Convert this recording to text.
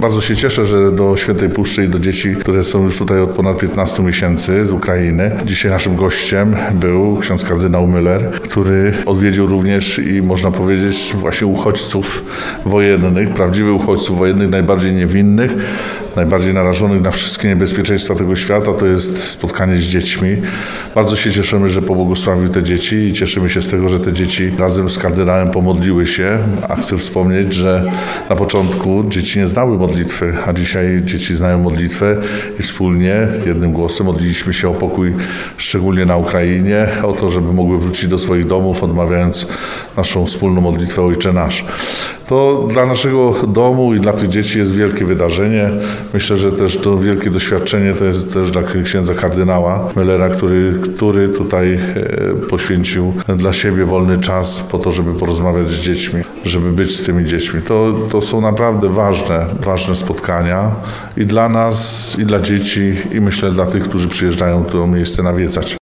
Bardzo się cieszę, że do Świętej Puszczy i do dzieci, które są już tutaj od ponad 15 miesięcy z Ukrainy. Dzisiaj naszym gościem był ksiądz kardynał Müller, który odwiedził również i można powiedzieć właśnie uchodźców wojennych, prawdziwych uchodźców wojennych, najbardziej niewinnych, najbardziej narażonych na wszystkie niebezpieczeństwa tego świata. To jest spotkanie z dziećmi. Bardzo się cieszymy, że pobłogosławił te dzieci i cieszymy się z tego, że te dzieci razem z kardynałem pomodliły się. A chcę wspomnieć, że na początku dzieci nie znały modlitwy, a dzisiaj dzieci znają modlitwę i wspólnie, jednym głosem modliliśmy się o pokój, szczególnie na Ukrainie, o to, żeby mogły wrócić do swoich domów, odmawiając naszą wspólną modlitwę Ojcze Nasz. To dla naszego domu i dla tych dzieci jest wielkie wydarzenie. Myślę, że też to wielkie doświadczenie to jest też dla księdza kardynała Müllera, który tutaj poświęcił dla siebie wolny czas po to, żeby porozmawiać z dziećmi, żeby być z tymi dziećmi. To są naprawdę ważne spotkania i dla nas, i dla dzieci, i myślę dla tych, którzy przyjeżdżają to miejsce nawiedzać.